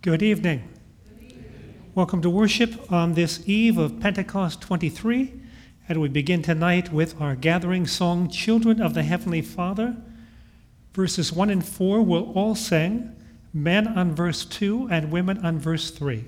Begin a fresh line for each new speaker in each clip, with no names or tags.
Good evening. Welcome to worship on this eve of Pentecost 23. And we begin tonight with our gathering song, Children of the Heavenly Father. Verses 1 and 4 will all sing, men on verse 2 and women on verse 3.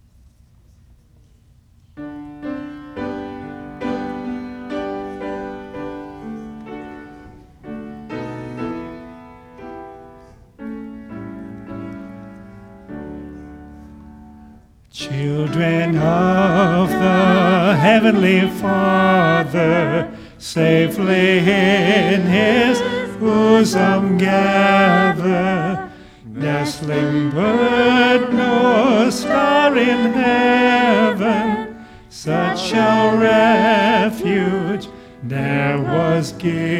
Children of the Heavenly Father, safely in His bosom gather, nestling bird nor star in heaven, such a refuge ne'er was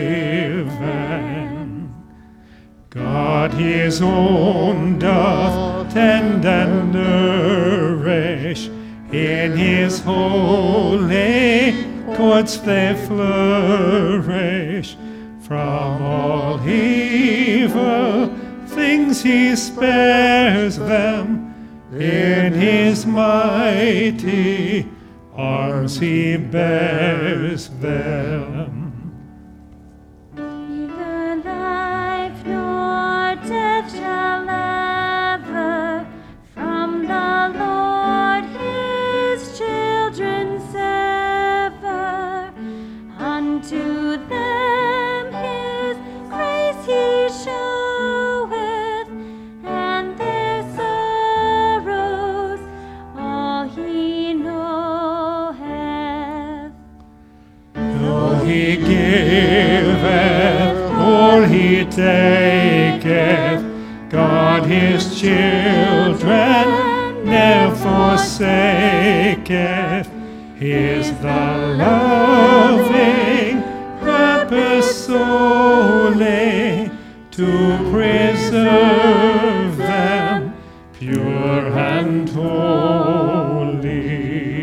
given. God His own doth tend and nourish, in His holy courts they flourish. From all evil things He spares them, in His mighty arms He bears them.
Neither life nor death shall ever from the Lord His children sever. Unto them His grace He showeth, and their sorrows all He knoweth.
Though He giveth or He taketh, God His children ne'er forsaketh. His the loving purpose solely to preserve them pure and holy.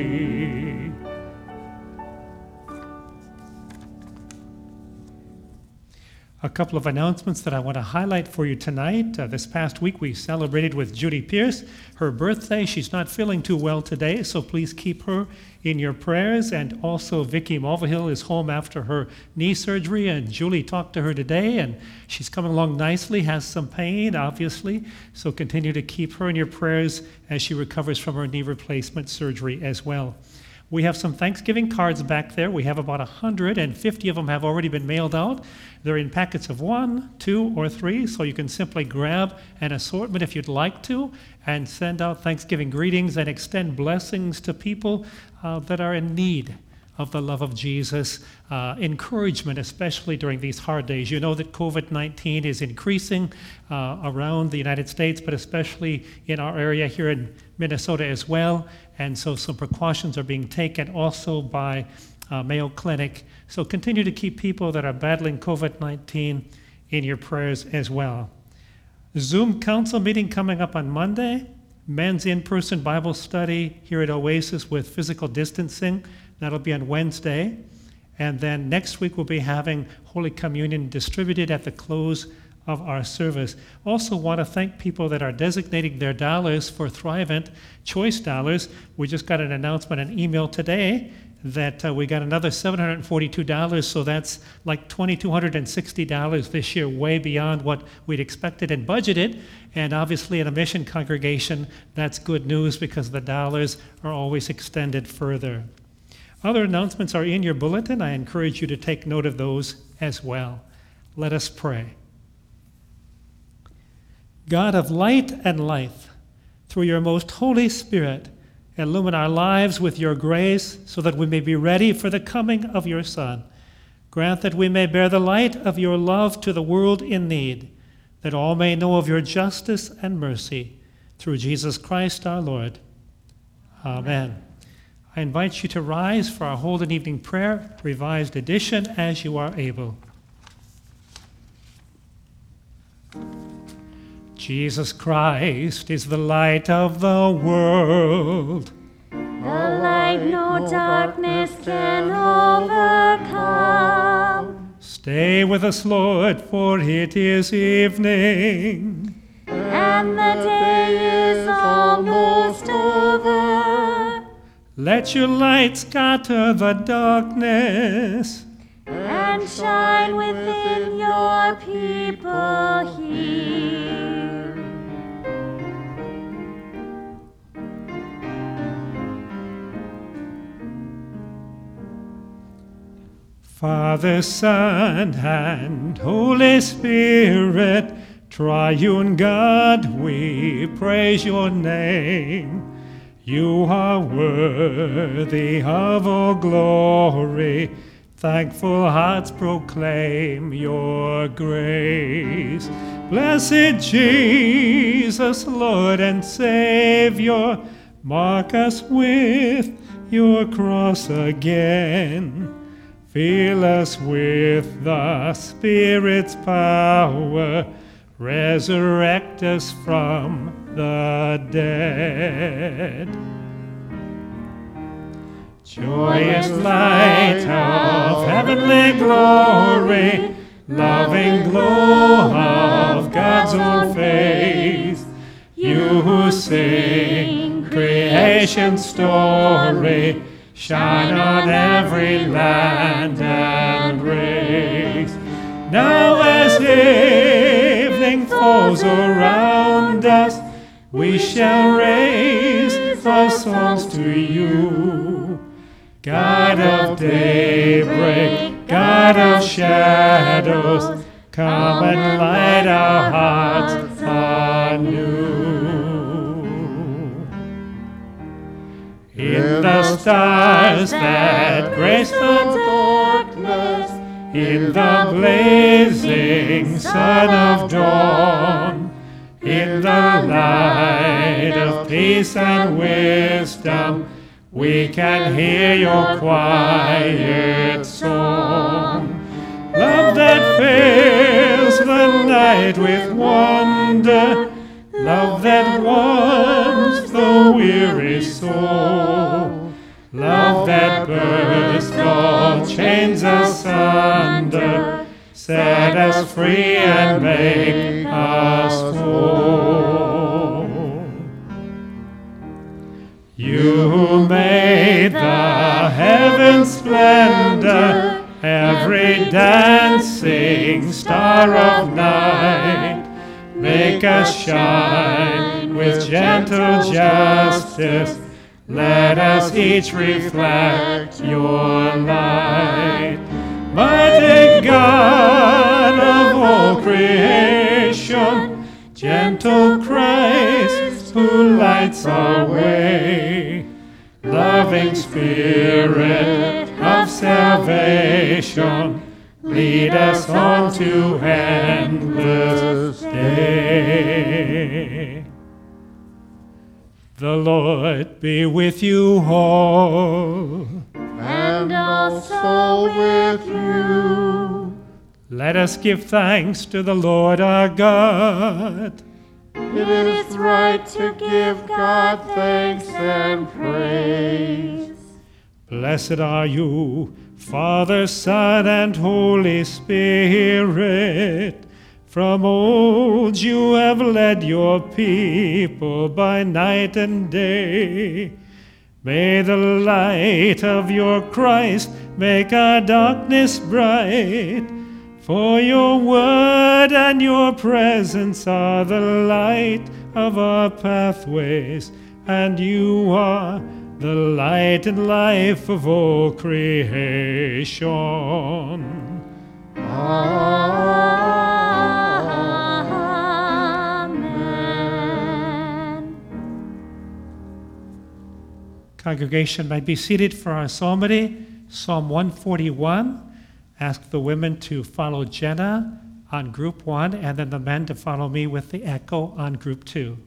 A couple of announcements that I want to highlight for you tonight. This past week we celebrated with Judy Pierce her birthday. She's not feeling too well today, so please keep her in your prayers. And also Vicky Mulvihill is home after her knee surgery, and Julie talked to her today, and she's coming along nicely, has some pain, obviously. So continue to keep her in your prayers as she recovers from her knee replacement surgery as well. We have some Thanksgiving cards back there. We have about 150 of them have already been mailed out. They're in packets of 1, 2, or 3, so you can simply grab an assortment if you'd like to and send out Thanksgiving greetings and extend blessings to people that are in need of the love of Jesus, encouragement, especially during these hard days. You know that COVID-19 is increasing around the United States, but especially in our area here in Minnesota as well. And so some precautions are being taken also by Mayo Clinic. So continue to keep people that are battling COVID-19 in your prayers as well. Zoom council meeting coming up on Monday. Men's in-person Bible study here at Oasis with physical distancing. That'll be on Wednesday. And then next week we'll be having Holy Communion distributed at the close of our service. Also want to thank people that are designating their dollars for Thrivent Choice Dollars. We just got an announcement, an email today that we got another $742, so that's like $2,260 this year, way beyond what we'd expected and budgeted. And obviously in a mission congregation, that's good news because the dollars are always extended further. Other announcements are in your bulletin. I encourage you to take note of those as well. Let us pray. God of light and life, through your most Holy Spirit, illumine our lives with your grace so that we may be ready for the coming of your Son. Grant that we may bear the light of your love to the world in need, that all may know of your justice and mercy. Through Jesus Christ our Lord. Amen. I invite you to rise for our Holden Evening Prayer, revised edition, as you are able. Jesus Christ is the light of the world.
The light no darkness can overcome.
Stay with us, Lord, for it is evening.
And the day is
Let your light scatter the darkness.
And shine within your people here.
Father, Son, and Holy Spirit, Triune God, we praise your name. You are worthy of all glory. Thankful hearts proclaim your grace. Blessed Jesus, Lord and Savior, mark us with your cross again. Fill us with the Spirit's power. Resurrect us from the dead. Joyous light of heavenly glory, loving glow of God's own face, you who sing creation's story, shine on every land and race. Now as evening falls around us, we shall raise our songs to you. God of daybreak, God of shadows, come and light our hearts anew. In the stars that grace the darkness, in the blazing sun of dawn, in the light of peace and wisdom, we can hear your quiet song. Love that fills the night with wonder, love that warms the weary soul, love that bursts all chains asunder, set us free and make us whole. You who made the heavens splendor, every dancing star of night, make us shine with gentle justice. Let us each reflect your light. Mighty God of all creation, gentle Christ who lights our way, loving Spirit of salvation, lead us on to endless day. The Lord be with you all.
And also with you.
Let us give thanks to the Lord our God.
It is right to give God thanks and praise.
Blessed are you, Father, Son, and Holy Spirit. From old you have led your people by night and day. May the light of your Christ make our darkness bright. For your word and your presence are the light of our pathways, and you are the light and life of all creation.
Amen.
Congregation might be seated for our psalmody, Psalm 141. Ask the women to follow Jenna on group 1, and then the men to follow me with the echo on group 2.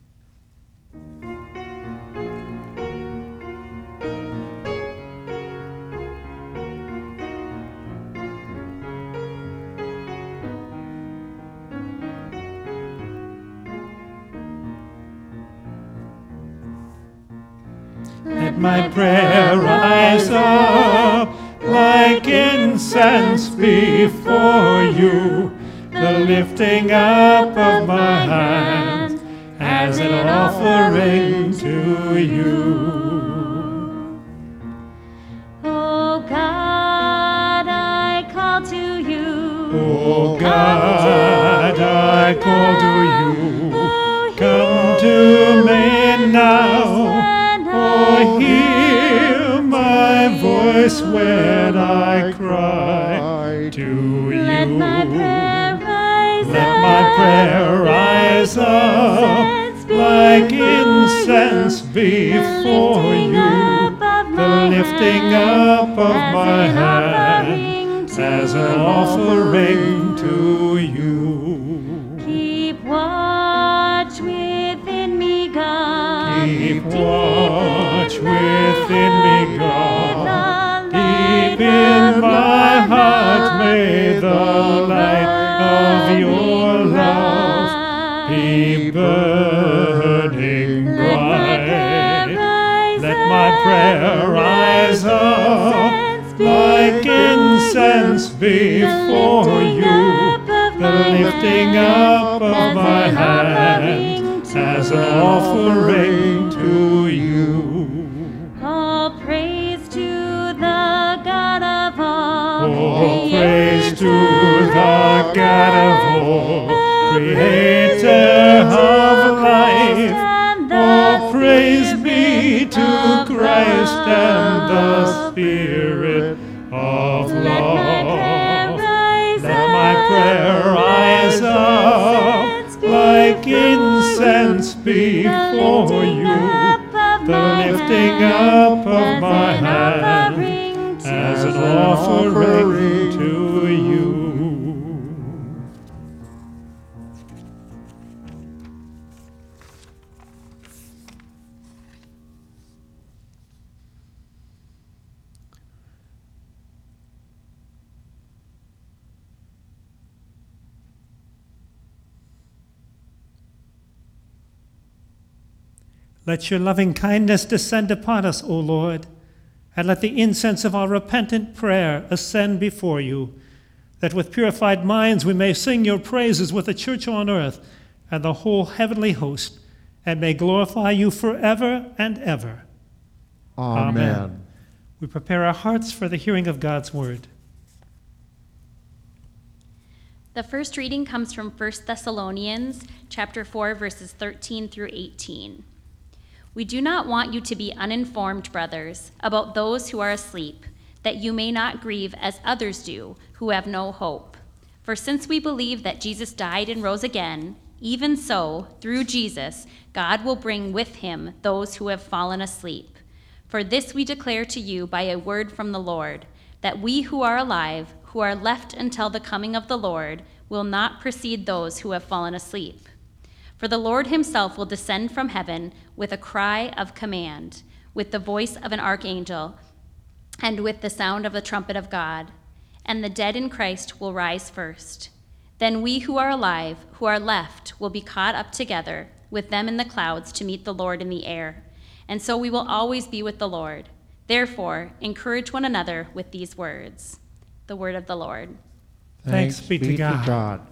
Let my prayer rise up like incense before you, the lifting up of my hands as an offering to you. God, I call to you. Come to me now. Oh, hear my voice when I cry to you. Let my prayer rise up like incense before you. The lifting up of my hands as an offering to you.
Keep watch within me, God.
Keep watch within me, God. Deep in my heart may the light of your love be burning bright. Let my prayer rise up like incense before you. The lifting up of my hands as an offering to you.
All praise to the God of all.
Oh, praise to the God of all, creator of life. Oh, praise be to Christ and the Spirit of love. Let my prayer rise up like incense before you. The lifting up of my hands as an offering to you. Let your loving kindness descend upon us, O Lord, and let the incense of our repentant prayer ascend before you, that with purified minds we may sing your praises with the church on earth and the whole heavenly host, and may glorify you forever and ever.
Amen.
We prepare our hearts for the hearing of God's word.
The first reading comes from 1 Thessalonians chapter 4, verses 13 through 18. We do not want you to be uninformed, brothers, about those who are asleep, that you may not grieve as others do, who have no hope. For since we believe that Jesus died and rose again, even so, through Jesus, God will bring with him those who have fallen asleep. For this we declare to you by a word from the Lord, that we who are alive, who are left until the coming of the Lord, will not precede those who have fallen asleep. For the Lord himself will descend from heaven with a cry of command, with the voice of an archangel, and with the sound of the trumpet of God. And the dead in Christ will rise first. Then we who are alive, who are left, will be caught up together with them in the clouds to meet the Lord in the air. And so we will always be with the Lord. Therefore, encourage one another with these words. The word of the Lord.
Thanks be to God.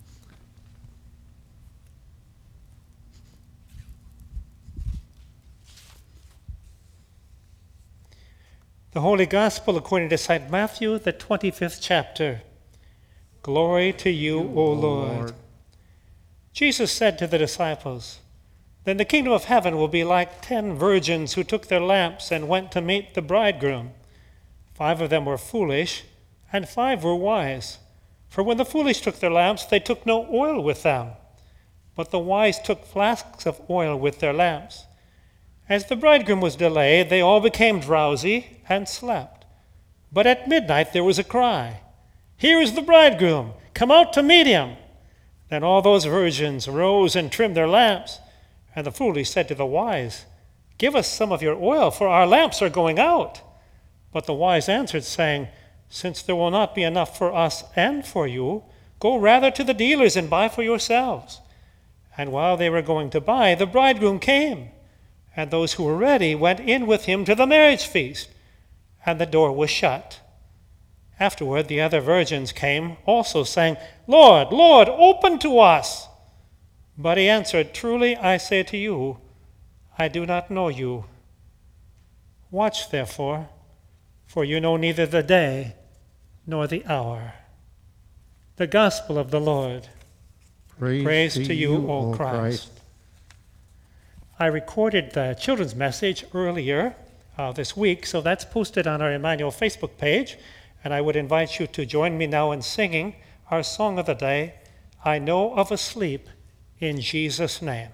The Holy Gospel according to St. Matthew, the 25th chapter. Glory to you, O Lord. Jesus said to the disciples, "Then the kingdom of heaven will be like 10 virgins who took their lamps and went to meet the bridegroom. 5 of them were foolish, and 5 were wise. For when the foolish took their lamps, they took no oil with them. But the wise took flasks of oil with their lamps. As the bridegroom was delayed, they all became drowsy and slept. But at midnight there was a cry, 'Here is the bridegroom, come out to meet him.' Then all those virgins rose and trimmed their lamps. And the foolish said to the wise, 'Give us some of your oil, for our lamps are going out.' But the wise answered, saying, 'Since there will not be enough for us and for you, go rather to the dealers and buy for yourselves.' And while they were going to buy, the bridegroom came. And those who were ready went in with him to the marriage feast, and the door was shut. Afterward the other virgins came, also saying, 'Lord, Lord, open to us.' But he answered, 'Truly I say to you, I do not know you. Watch therefore, for you know neither the day nor the hour.'" The Gospel of the Lord. Praise to you, O Christ. I recorded the children's message earlier this week, so that's posted on our Emmanuel Facebook page, and I would invite you to join me now in singing our song of the day, I Know of a Sleep in Jesus' Name.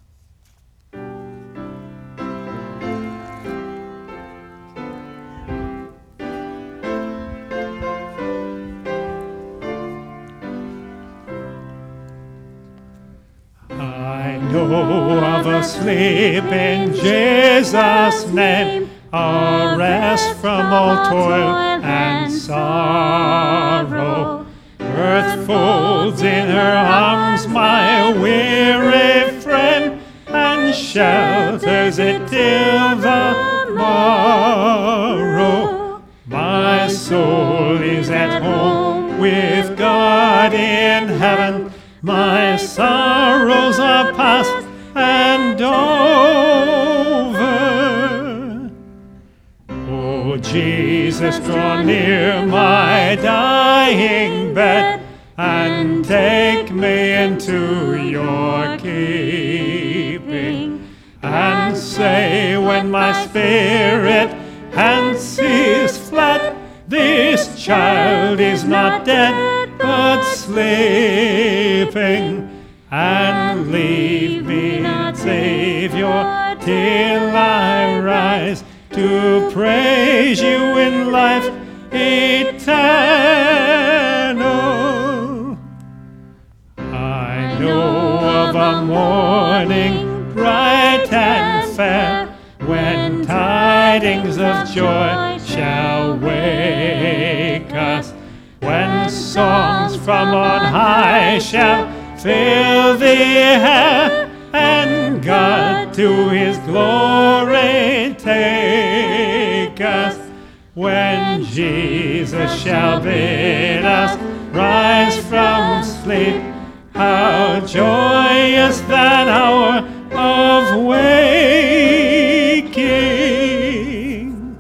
I know of a sleep in Jesus' name, a rest from all toil and sorrow. Earth folds in her arms my weary frame, and shelters it till the morrow. My soul is at home with God in heaven, my sorrows are past and over. O Jesus, draw near my dying bed, and take me into your keeping, and say when my spirit fancies fled, this child is not dead but sleeping, and leave me not, Savior, till I rise to praise you in life eternal. I know of a morning bright and fair, when tidings of joy shall wake us, when songs from on high shall fill the air, and God to his glory take us, when Jesus shall bid us rise from sleep. How joyous that hour of waking!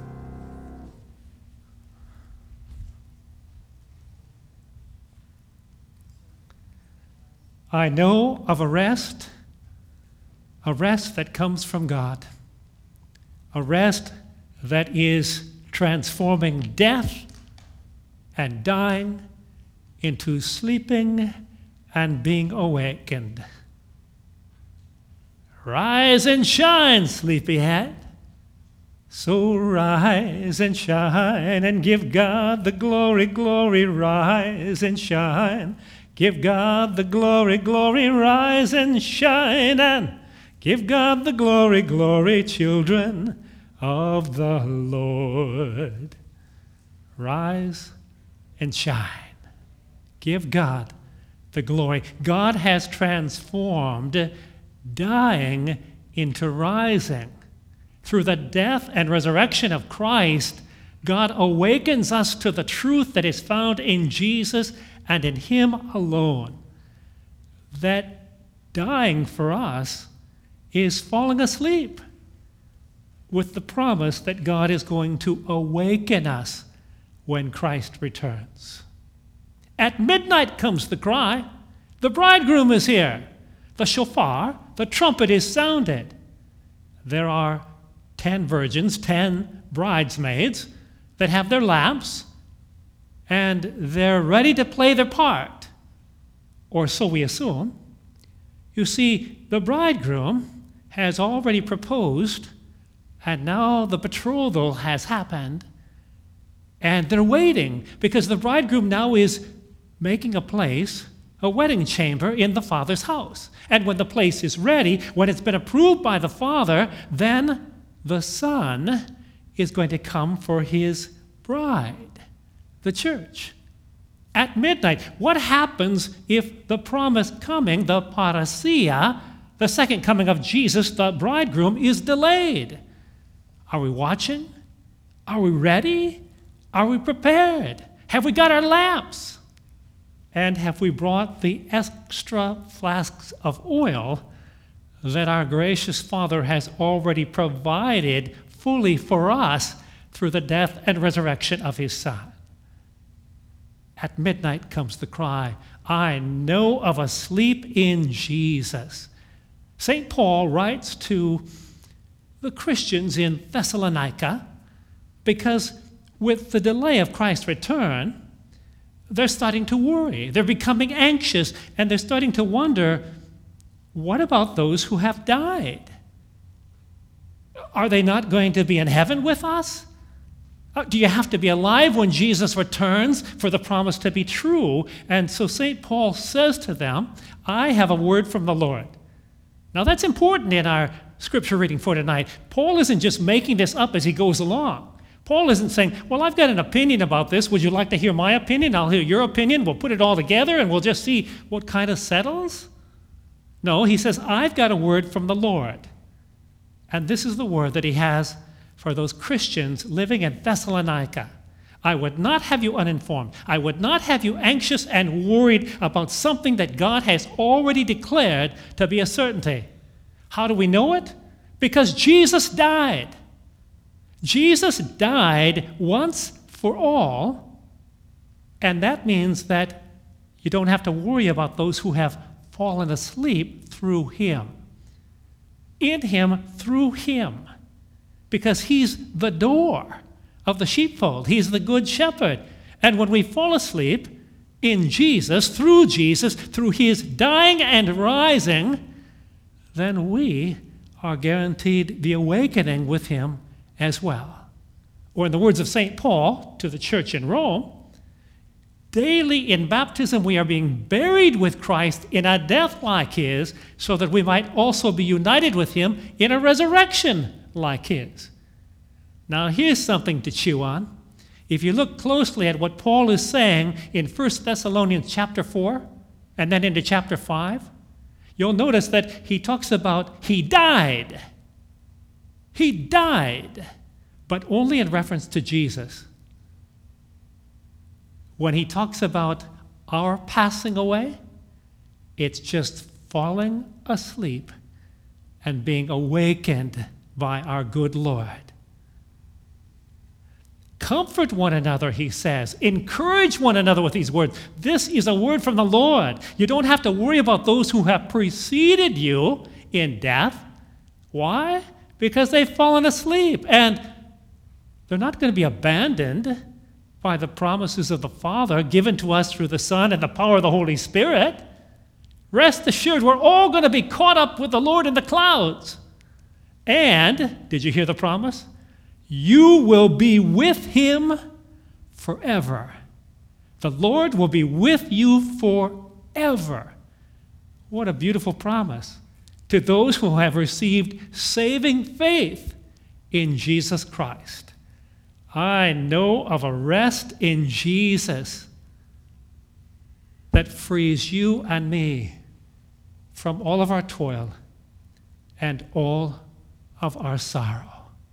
I know of a rest that comes from God, a rest that is transforming death and dying into sleeping and being awakened. Rise and shine, sleepyhead. So rise and shine and give God the glory, glory, rise and shine. Give God the glory, glory, rise and shine, and give God the glory, glory, children of the Lord. Rise and shine. Give God the glory. God has transformed dying into rising. Through the death and resurrection of Christ, God awakens us to the truth that is found in Jesus and in Him alone, that dying for us is falling asleep with the promise that God is going to awaken us when Christ returns. At midnight comes the cry, the bridegroom is here. The shofar, the trumpet is sounded. There are 10 virgins, 10 bridesmaids that have their lamps, and they're ready to play their part, or so we assume. You see, the bridegroom has already proposed, and now the betrothal has happened, and they're waiting because the bridegroom now is making a place, a wedding chamber in the Father's house. And when the place is ready, when it's been approved by the Father, then the Son is going to come for his bride, the church. At midnight, what happens if the promised coming, the parousia, the second coming of Jesus, the bridegroom, is delayed? Are we watching? Are we ready? Are we prepared? Have we got our lamps? And have we brought the extra flasks of oil that our gracious Father has already provided fully for us through the death and resurrection of his Son? At midnight comes the cry, I know of a sleep in Jesus. St. Paul writes to the Christians in Thessalonica because with the delay of Christ's return, they're starting to worry. They're becoming anxious, and they're starting to wonder, what about those who have died? Are they not going to be in heaven with us? Do you have to be alive when Jesus returns for the promise to be true? And so St. Paul says to them, I have a word from the Lord. Now that's important in our scripture reading for tonight. Paul isn't just making this up as he goes along. Paul isn't saying, well, I've got an opinion about this. Would you like to hear my opinion? I'll hear your opinion. We'll put it all together and we'll just see what kind of settles. No, he says, I've got a word from the Lord. And this is the word that he has for those Christians living in Thessalonica. I would not have you uninformed. I would not have you anxious and worried about something that God has already declared to be a certainty. How do we know it? Because Jesus died. Jesus died once for all, and that means that you don't have to worry about those who have fallen asleep through him. In him, through him. Because he's the door of the sheepfold. He's the good shepherd. And when we fall asleep in Jesus, through his dying and rising, then we are guaranteed the awakening with him as well. Or in the words of St. Paul to the church in Rome, daily in baptism we are being buried with Christ in a death like his, so that we might also be united with him in a resurrection like his. Now here's something to chew on. If you look closely at what Paul is saying in 1 Thessalonians chapter 4 and then into chapter 5, you'll notice that he talks about he died. He died, but only in reference to Jesus. When he talks about our passing away, it's just falling asleep and being awakened by our good Lord. Comfort one another, he says. Encourage one another with these words. This is a word from the Lord. You don't have to worry about those who have preceded you in death. Why? Because they've fallen asleep, and they're not going to be abandoned by the promises of the Father given to us through the Son and the power of the Holy Spirit. Rest assured, we're all going to be caught up with the Lord in the clouds. And, did you hear the promise? You will be with him forever. The Lord will be with you forever. What a beautiful promise to those who have received saving faith in Jesus Christ. I know of a rest in Jesus that frees you and me from all of our toil and all of our sorrow.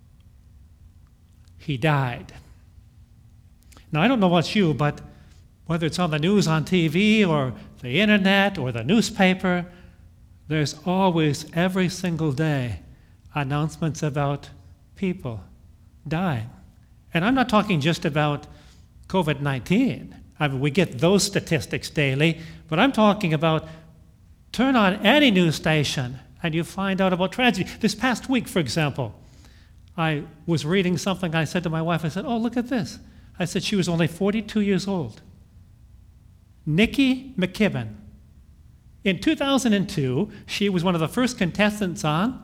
He died. Now, I don't know about you, but whether it's on the news on TV or the internet or the newspaper, there's always, every single day, announcements about people dying. And I'm not talking just about COVID-19. I mean, we get those statistics daily, but I'm talking about turn on any news station and you find out about tragedy. This past week, for example, I was reading something. I said to my wife, I said, oh, look at this. I said she was only 42 years old. Nikki McKibben. In 2002, she was one of the first contestants on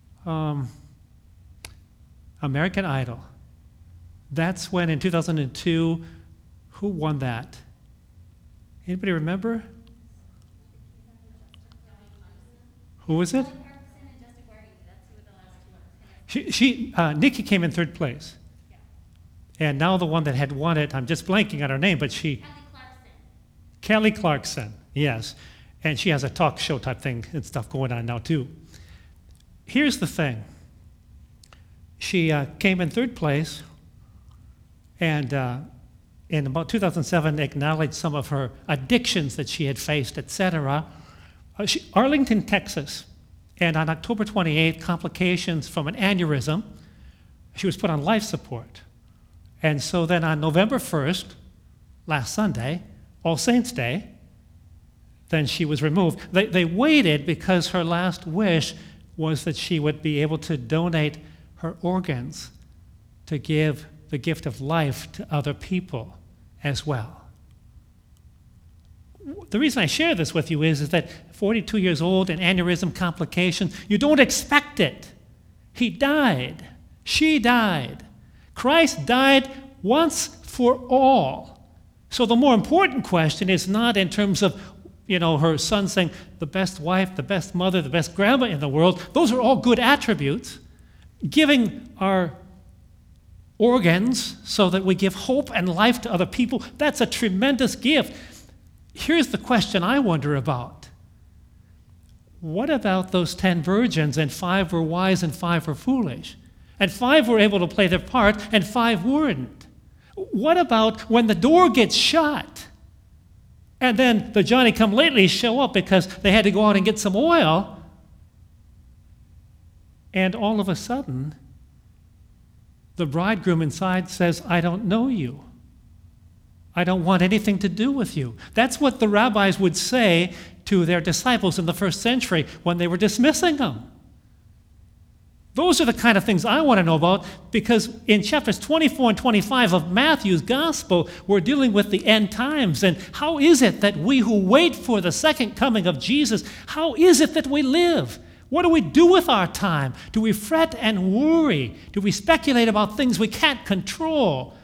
American Idol. That's when, in 2002, who won that? Anybody remember? Who was it? Nikki came in third place. And now the one that had won it, I'm just blanking on her name, but Kelly Clarkson, yes. And she has a talk show type thing and stuff going on now too. Here's the thing. She came in third place and in about 2007 acknowledged some of her addictions that she had faced, etc. Arlington, Texas. And on October 28th, complications from an aneurysm, she was put on life support. And so then on November 1st, last Sunday, All Saints' Day, then she was removed. They waited because her last wish was that she would be able to donate her organs to give the gift of life to other people as well. The reason I share this with you is that 42 years old and aneurysm complications, you don't expect it. He died. She died. Christ died once for all. So the more important question is not in terms of, her son saying the best wife, the best mother, the best grandma in the world. Those are all good attributes. Giving our organs so that we give hope and life to other people, that's a tremendous gift. Here's the question I wonder about. What about those 10 virgins, and 5 were wise and 5 were foolish? And 5 were able to play their part and 5 weren't? What about when the door gets shut and then the Johnny-come-latelys show up because they had to go out and get some oil, and all of a sudden the bridegroom inside says, I don't know you. I don't want anything to do with you. That's what the rabbis would say to their disciples in the first century when they were dismissing them. Those are the kind of things I want to know about, because in chapters 24 and 25 of Matthew's gospel, we're dealing with the end times. And how is it that we who wait for the second coming of Jesus, how is it that we live? What do we do with our time? Do we fret and worry? Do we speculate about things we can't control?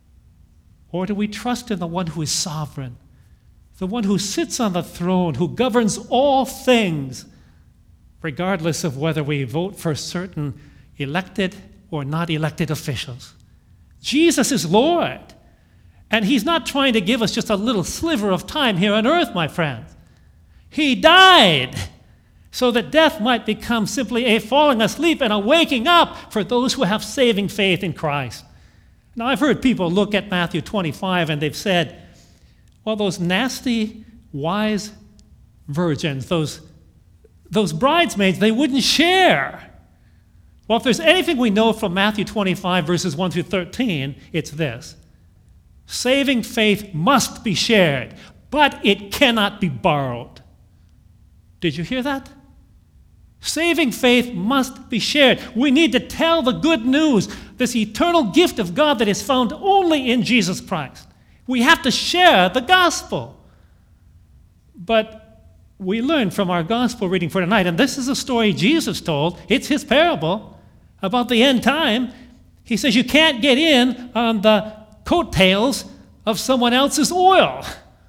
Or do we trust in the one who is sovereign, the one who sits on the throne, who governs all things, regardless of whether we vote for certain elected or not elected officials? Jesus is Lord, and he's not trying to give us just a little sliver of time here on earth, my friends. He died so that death might become simply a falling asleep and a waking up for those who have saving faith in Christ. Now, I've heard people look at Matthew 25 and they've said, well, those nasty, wise virgins, those bridesmaids, they wouldn't share. Well, if there's anything we know from Matthew 25, verses 1 through 13, it's this. Saving faith must be shared, but it cannot be borrowed. Did you hear that? Saving faith must be shared. We need to tell the good news, this eternal gift of God that is found only in Jesus Christ. We have to share the gospel. But we learn from our gospel reading for tonight, and this is a story Jesus told. It's his parable about the end time. He says you can't get in on the coattails of someone else's oil.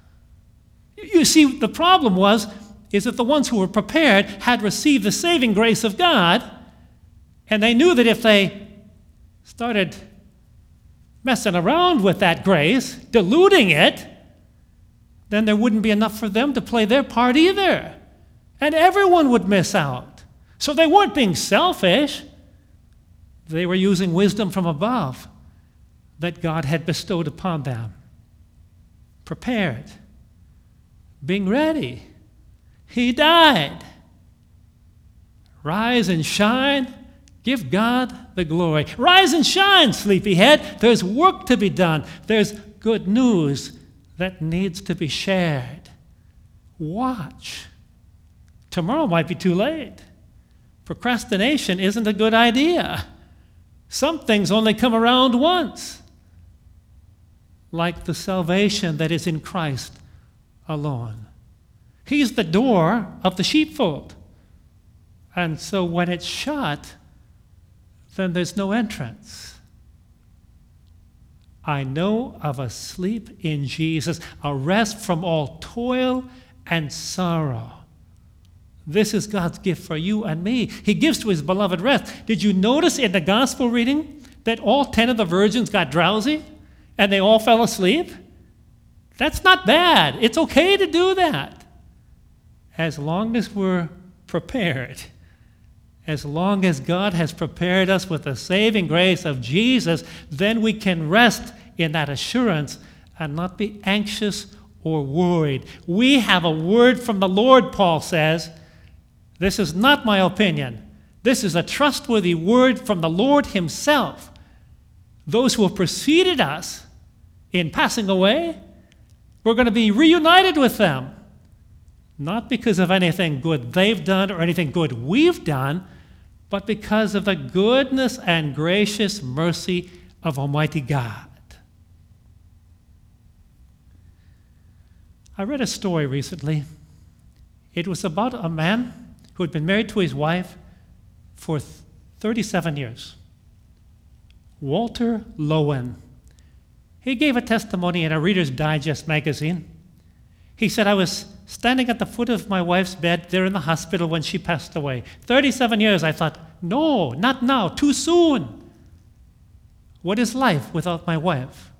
You see, the problem is that the ones who were prepared had received the saving grace of God, and they knew that if they started messing around with that grace, diluting it, then there wouldn't be enough for them to play their part either. And everyone would miss out. So they weren't being selfish. They were using wisdom from above that God had bestowed upon them. Prepared. Being ready. He died. Rise and shine. Give God the glory. Rise and shine, sleepyhead. There's work to be done. There's good news that needs to be shared. Watch. Tomorrow might be too late. Procrastination isn't a good idea. Some things only come around once, like the salvation that is in Christ alone. He's the door of the sheepfold. And so when it's shut, then there's no entrance. I know of a sleep in Jesus, a rest from all toil and sorrow. This is God's gift for you and me. He gives to his beloved rest. Did you notice in the gospel reading that all 10 of the virgins got drowsy and they all fell asleep? That's not bad. It's okay to do that. As long as we're prepared. As long as God has prepared us with the saving grace of Jesus, then we can rest in that assurance and not be anxious or worried. We have a word from the Lord, Paul says. This is not my opinion. This is a trustworthy word from the Lord himself. Those who have preceded us in passing away, We're going to be reunited with them. Not because of anything good they've done or anything good we've done, but because of the goodness and gracious mercy of Almighty God. I read a story recently. It was about a man who had been married to his wife for 37 years. Walter Lowen. He gave a testimony in a Reader's Digest magazine. He said, I was standing at the foot of my wife's bed there in the hospital when she passed away. 37 years, I thought, no, not now, too soon. What is life without my wife?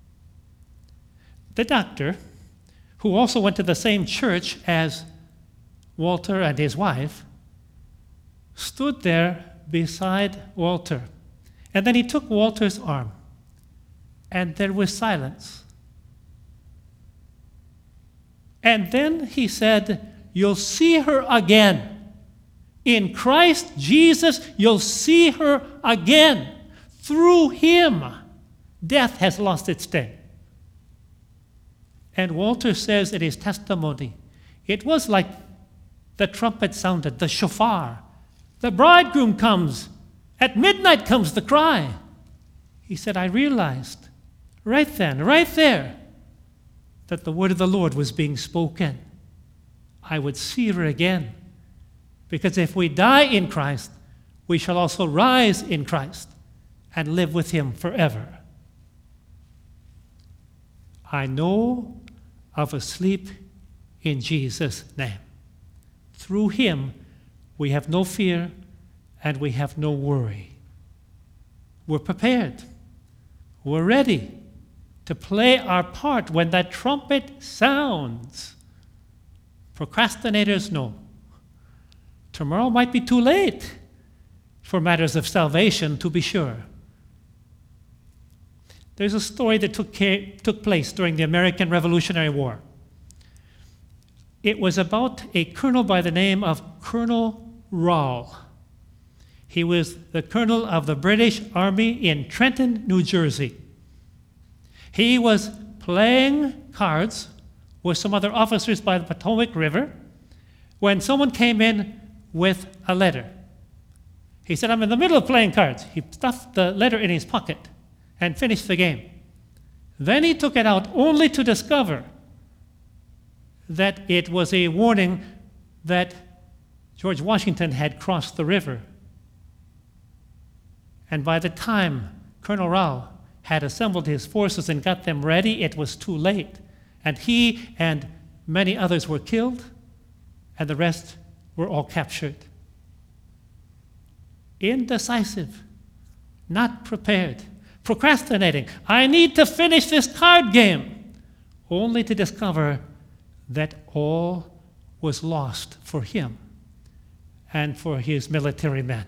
The doctor, who also went to the same church as Walter and his wife, stood there beside Walter. And then he took Walter's arm, and there was silence. And then he said, you'll see her again. In Christ Jesus, you'll see her again. Through him, death has lost its sting. And Walter says in his testimony, it was like the trumpet sounded, the shofar. The bridegroom comes. At midnight comes the cry. He said, I realized right then, right there, that the word of the Lord was being spoken. I would see her again. Because if we die in Christ, we shall also rise in Christ and live with him forever. I know of a sleep in Jesus' name. Through him, we have no fear and we have no worry. We're prepared. We're ready to play our part when that trumpet sounds. Procrastinators know. Tomorrow might be too late for matters of salvation, to be sure. There's a story that took place during the American Revolutionary War. It was about a colonel by the name of Colonel Rall. He was the colonel of the British Army in Trenton, New Jersey. He was playing cards with some other officers by the Potomac River when someone came in with a letter. He said, I'm in the middle of playing cards. He stuffed the letter in his pocket and finished the game. Then he took it out only to discover that it was a warning that George Washington had crossed the river. And by the time Colonel Rall had assembled his forces and got them ready, it was too late. And he and many others were killed, and the rest were all captured. Indecisive, not prepared, procrastinating. I need to finish this card game, only to discover that all was lost for him and for his military men.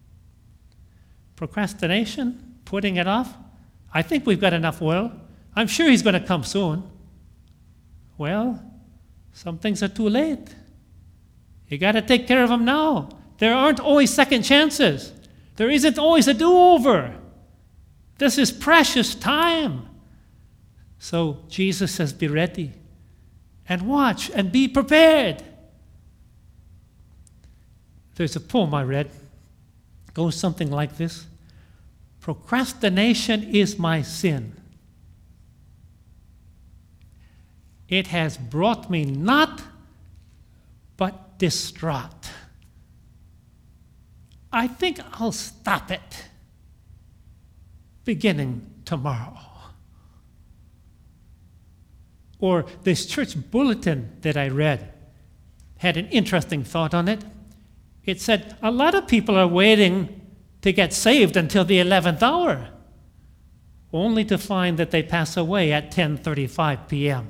Procrastination, putting it off. I think we've got enough oil. I'm sure he's going to come soon. Well, some things are too late. You got to take care of them now. There aren't always second chances. There isn't always a do-over. This is precious time. So Jesus says, be ready and watch and be prepared. There's a poem I read. It goes something like this. Procrastination is my sin. It has brought me not, but distraught. I think I'll stop it beginning tomorrow. Or this church bulletin that I read had an interesting thought on it. It said, a lot of people are waiting to get saved until the 11th hour, only to find that they pass away at 10:35 p.m.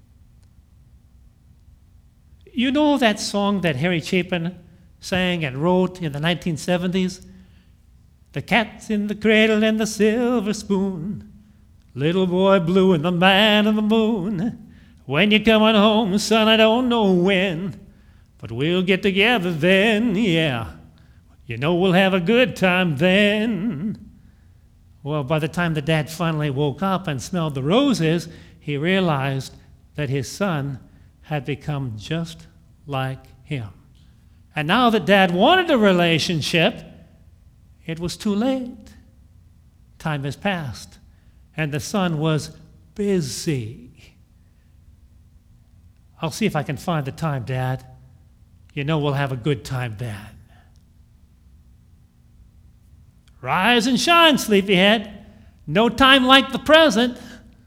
You know that song that Harry Chapin sang and wrote in the 1970s? The cat's in the cradle and the silver spoon, little boy blue and the man on the moon. When you're coming home, son, I don't know when, but we'll get together then, yeah. You know we'll have a good time then. Well, by the time the dad finally woke up and smelled the roses, he realized that his son had become just like him. And now that Dad wanted a relationship, it was too late. Time has passed, and the son was busy. I'll see if I can find the time, Dad. You know we'll have a good time then. Rise and shine, sleepyhead. No time like the present.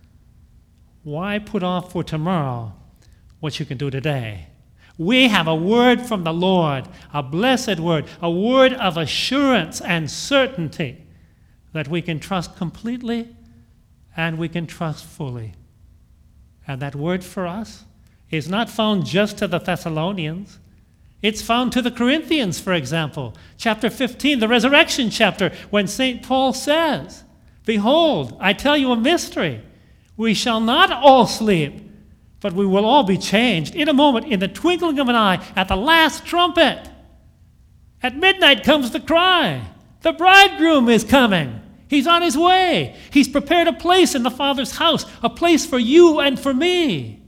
Why put off for tomorrow what you can do today? We have a word from the Lord, a blessed word, a word of assurance and certainty that we can trust completely and we can trust fully. And that word for us is not found just to the Thessalonians. It's found to the Corinthians, for example. Chapter 15, the resurrection chapter, when St. Paul says, "Behold, I tell you a mystery. We shall not all sleep, but we will all be changed in a moment, in the twinkling of an eye, at the last trumpet. At midnight comes the cry. The bridegroom is coming. He's on his way. He's prepared a place in the Father's house, a place for you and for me."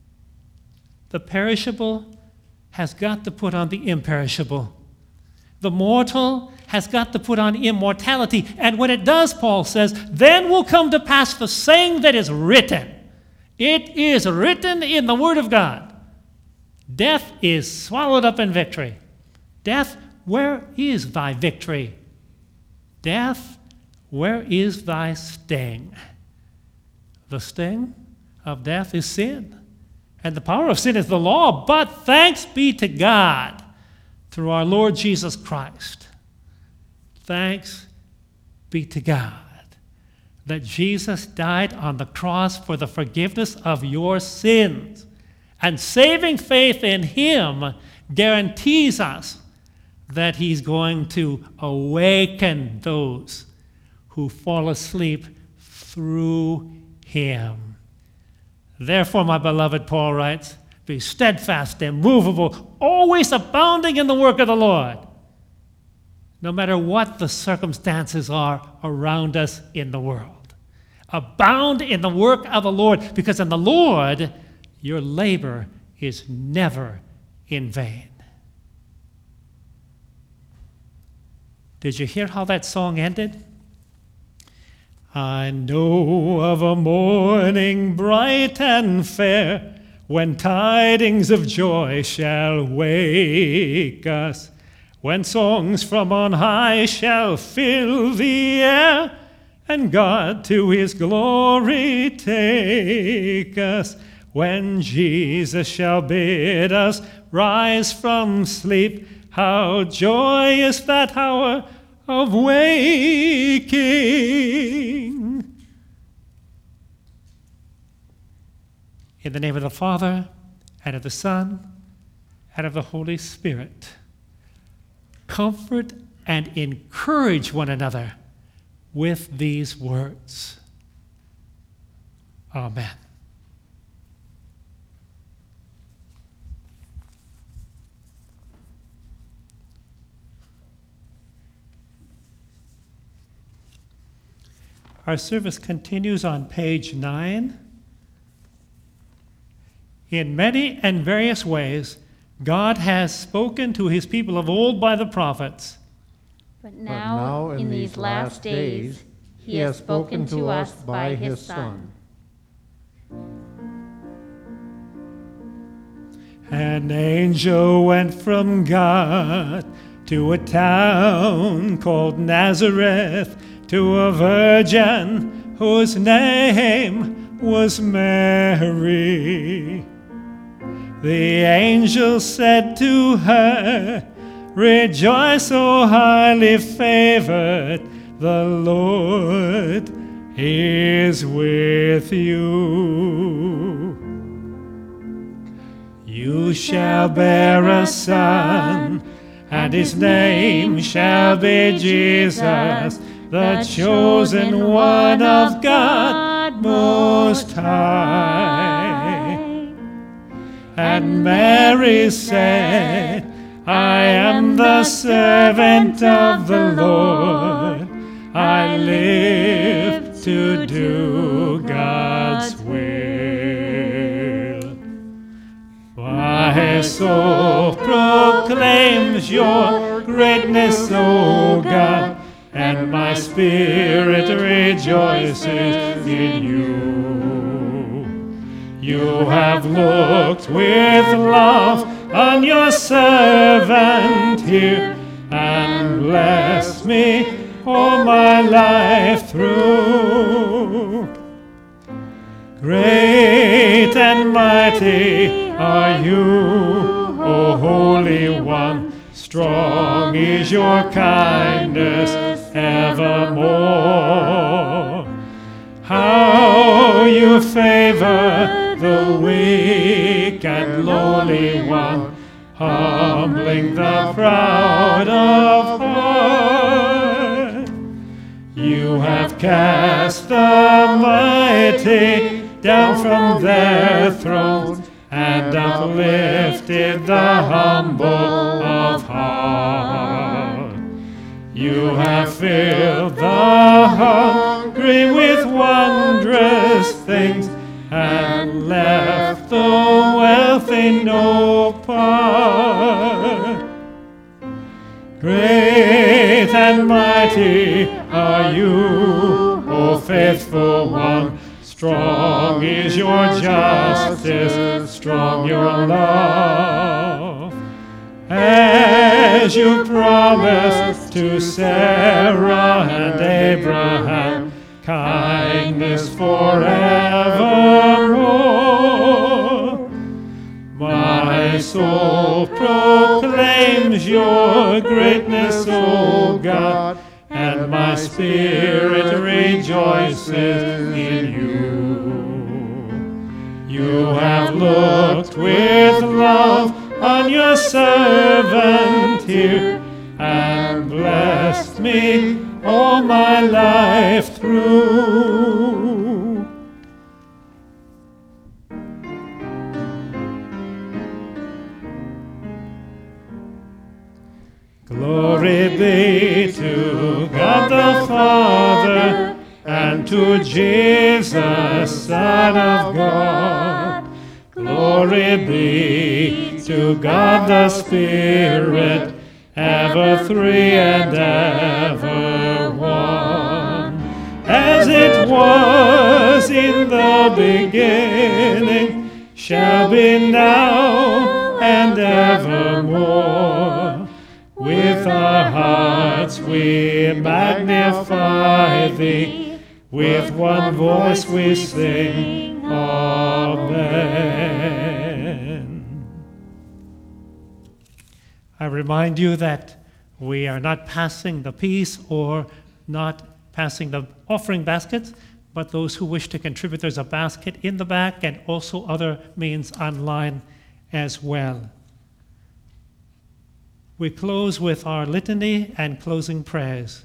The perishable has got to put on the imperishable. The mortal has got to put on immortality. And when it does, Paul says, then will come to pass the saying that is written. It is written in the Word of God. Death is swallowed up in victory. Death, where is thy victory? Death, where is thy sting? The sting of death is sin. And the power of sin is the law. But thanks be to God through our Lord Jesus Christ. Thanks be to God that Jesus died on the cross for the forgiveness of your sins. And saving faith in him guarantees us that he's going to awaken those who fall asleep through him. Therefore, my beloved, Paul writes, be steadfast, immovable, always abounding in the work of the Lord, no matter what the circumstances are around us in the world. Abound in the work of the Lord, because in the Lord, your labor is never in vain. Did you hear how that song ended? I know of a morning bright and fair, when tidings of joy shall wake us, when songs from on high shall fill the air, and God to his glory take us, when Jesus shall bid us rise from sleep. How joyous that hour of waking! In the name of the Father, and of the Son, and of the Holy Spirit, comfort and encourage one another with these words. Amen. Our service continues on page 9. In many and various ways, God has spoken to his people of old by the prophets.
But now, in these last days, he has spoken to us by his Son.
An angel went from God to a town called Nazareth, to a virgin whose name was Mary. The angel said to her, "Rejoice, O highly favored, the Lord is with you. You shall bear a son, and his name shall be Jesus, the chosen one of God Most High." And Mary said, "I am the servant of the Lord. I live to do God's will." My soul proclaims your greatness, O God, and my spirit rejoices in you. You have looked with love on your servant here, and blessed me all my life through. Great and mighty are you, O Holy One. Strong is your kindness evermore. How you favor the weak and lowly one, humbling the proud of heart. You have cast the mighty down from their thrones, and uplifted the humble of heart. You have filled the hungry with wondrous things, and left the wealthy no part. Great and mighty are you, O faithful one. Strong is your justice, strong your love. As you promised to Sarah and Abraham, kindness forevermore. My soul proclaims your greatness, O God, and my spirit rejoices in you. You have looked with love on your servant here, and blessed me all my life through. Glory be to God the Father, and to Jesus, Son of God. Glory be to God the Spirit, ever three and ever one. As it was in the beginning, shall be now and evermore. With our hearts we magnify thee, with one voice we sing, Amen. I remind you that we are not passing the peace or not passing the offering baskets, but those who wish to contribute, there's a basket in the back and also other means online as well. We close with our litany and closing prayers.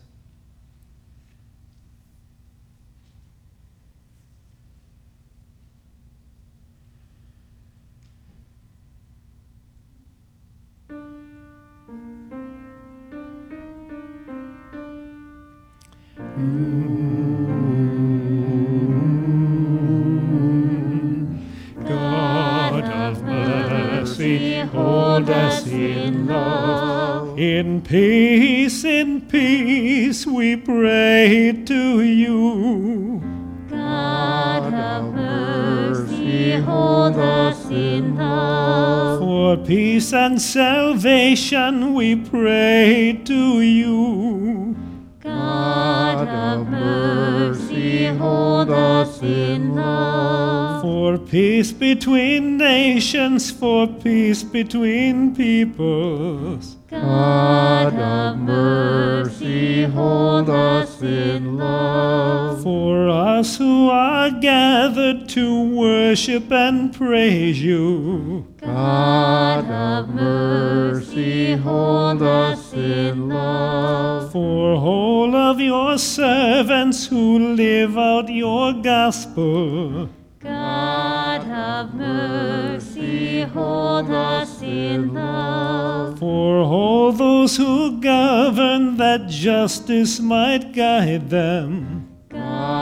God of mercy, hold us in love. In peace, we pray to you.
God of mercy, hold us in love.
For peace and salvation, we pray to you.
God of mercy, hold us in love.
For peace between nations, for peace between peoples.
God of mercy, hold us in love.
For us who are gathered to worship and praise you.
God of mercy, hold us in love.
For all of your servants who live out your gospel.
God of mercy, hold us in love.
For all those who govern, that justice might guide them.
God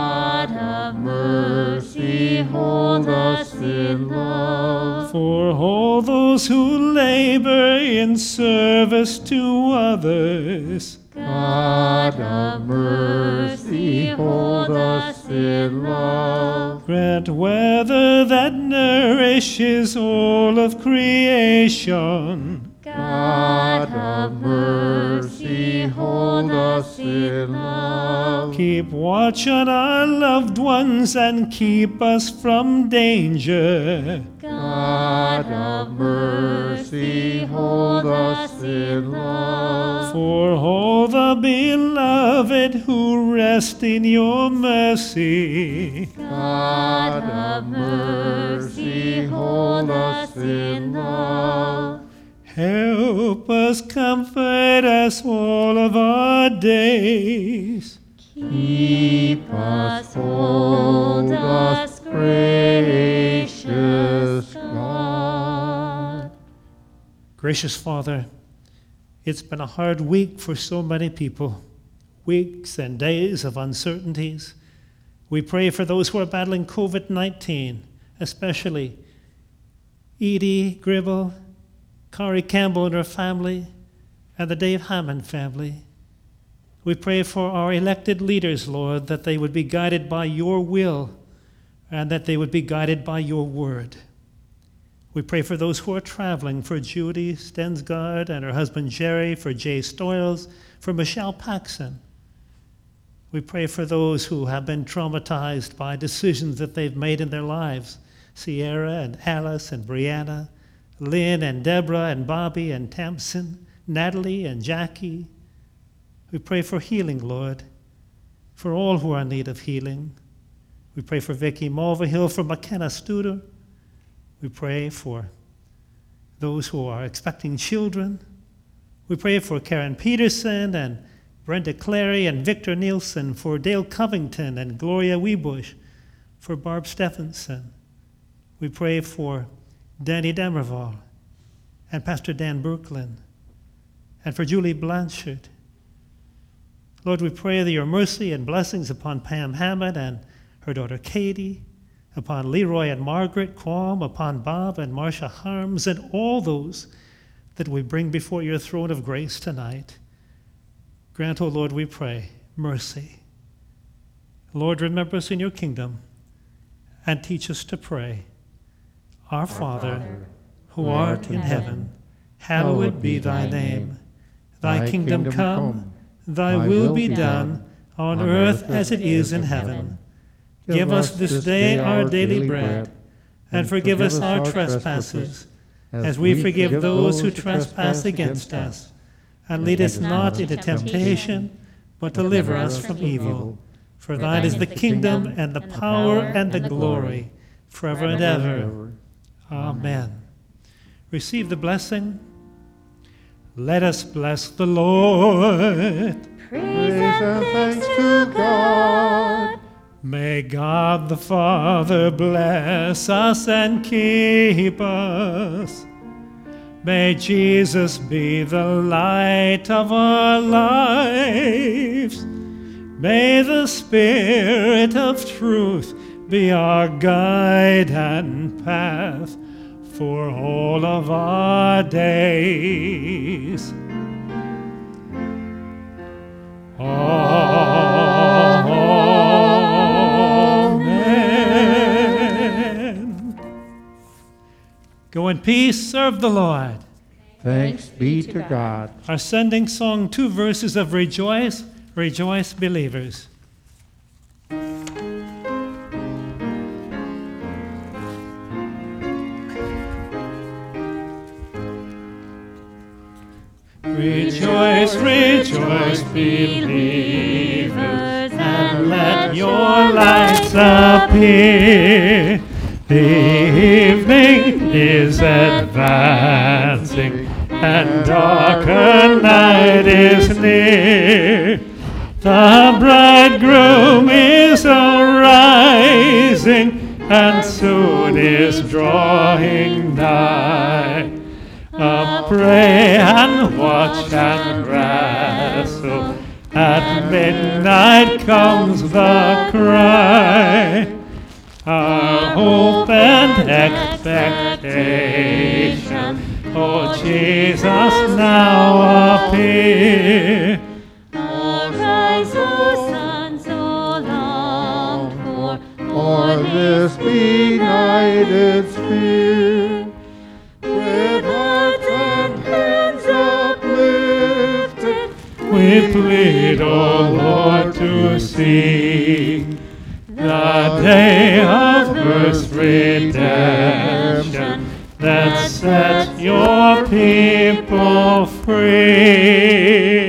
God of mercy, hold us in love.
For all those who labor in service to others,
God of mercy, hold us in love.
grant weather that nourishes all of creation.
God of mercy, hold us in love.
Keep watch on our loved ones and keep us from danger.
God of mercy, hold us in love.
For all the beloved who rest in your mercy,
God of mercy, hold us in love.
help us, comfort us all of our days.
Keep us, hold us, gracious God.
Gracious Father, it's been a hard week for so many people, weeks and days of uncertainties. We pray for those who are battling COVID-19, especially Edie Gribble, Kari Campbell and her family, and the Dave Hammond family. We pray for our elected leaders, Lord, that they would be guided by your will and that they would be guided by your word. We pray for those who are traveling, for Judy Stensgaard and her husband Jerry, for Jay Stoyles, for Michelle Paxson. We pray for those who have been traumatized by decisions that they've made in their lives, Sierra and Alice and Brianna, Lynn and Deborah and Bobby and Tamsin, Natalie and Jackie. We pray for healing, Lord, for all who are in need of healing. We pray for Vicky Mulvihill, for McKenna Studer. We pray for those who are expecting children. We pray for Karen Peterson and Brenda Clary and Victor Nielsen, for Dale Covington and Gloria Webush, for Barb Stephenson. We pray for Danny Demerval and Pastor Dan Brooklyn, and for Julie Blanchard. Lord, we pray that your mercy and blessings upon Pam Hammond and her daughter Katie, upon Leroy and Margaret Quam, upon Bob and Marcia Harms, and all those that we bring before your throne of grace tonight. Grant, O Lord, we pray, mercy. Lord, remember us in your kingdom and teach us to pray. Our Father, who art in heaven, hallowed be thy name. Thy kingdom come, thy will be done, on earth as it is in heaven. Give us this day our daily bread, and forgive us our trespasses, as we forgive those who trespass against us. And lead us not into temptation, but deliver us from evil. For thine is the kingdom, and the power, and the glory, forever and ever. Amen. Receive the blessing. Let us bless the Lord.
Praise and thanks to God.
May God the Father bless us and keep us. May Jesus be the light of our lives. May the Spirit of truth be our guide and path for all of our days. Amen. Go in peace, serve the Lord.
Thanks be to God.
Our sending song, 2 verses of Rejoice, Rejoice, Believers. Rejoice, rejoice, believers, and let your lights appear. The evening is advancing, and darker night is near. The bridegroom is arising, and soon is drawing nigh. Pray and watch and wrestle, At midnight comes the cry, our hope and expectation. Oh, Jesus, now appear.
Oh, rise, O Son, so longed for,
o'er this benighted sphere. With hearts and hands uplifted,
We plead, O Lord, to see the day of earth's redemption that sets your people free.